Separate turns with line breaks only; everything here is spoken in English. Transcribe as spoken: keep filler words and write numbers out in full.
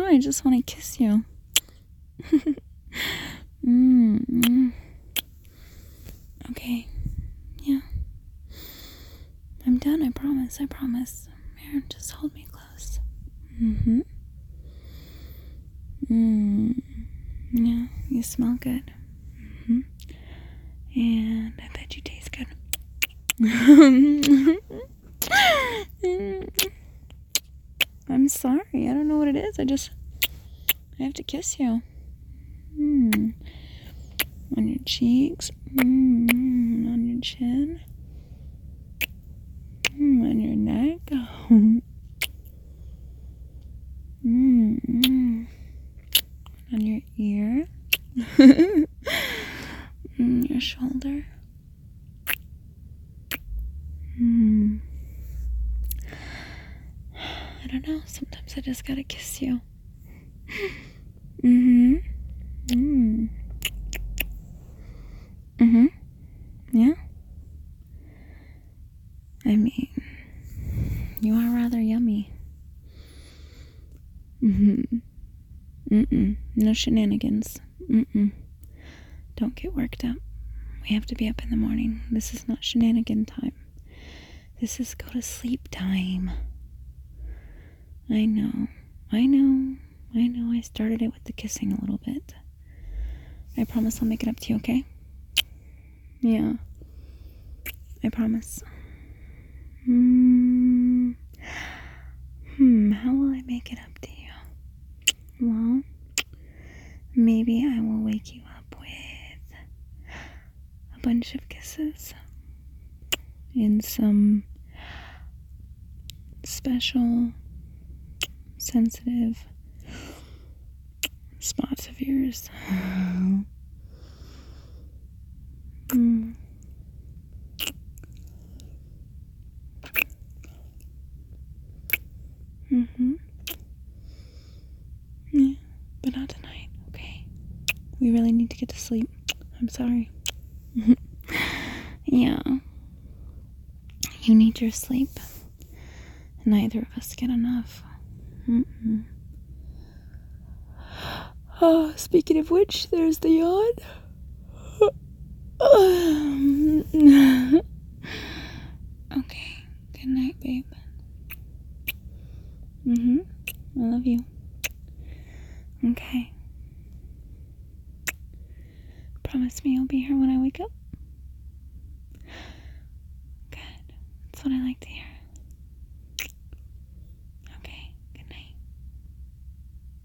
I just want to kiss you. mm. Okay. Yeah. I'm done, I promise, I promise. Here, just hold me close. Mm-hmm. Mm. Yeah, you smell good. Mm-hmm. And I bet you taste good. I'm sorry, I don't know what it is. I just, I have to kiss you. Mm. On your cheeks. Mm. On your chin. Mm. On your neck. Mm. On your ear. Mm. Your shoulder. Mm. I don't know. Sometimes I just gotta kiss you. Mm-hmm. Mm. Mm-hmm. Yeah. I mean, you are rather yummy. Mm-hmm. Mm-mm. No shenanigans. Mm-mm. Don't get worked up. We have to be up in the morning. This is not shenanigan time. This is go to sleep time. I know. I know. I know. I started it with the kissing a little bit. I promise I'll make it up to you, okay? Yeah. I promise. Hmm. Hmm. How will I make it up to you? Well, maybe I will wake you up with a bunch of kisses in some special, sensitive spots of yours. Mm. Mm-hmm. Yeah, but not tonight, okay? We really need to get to sleep. I'm sorry. Yeah. You need your sleep. Neither of us get enough. Mm-mm. Oh, speaking of which, there's the yawn. Okay. Good night, babe. Mm-hmm. I love you. Okay. Promise me you'll be here when I wake up? Good. That's what I like to hear.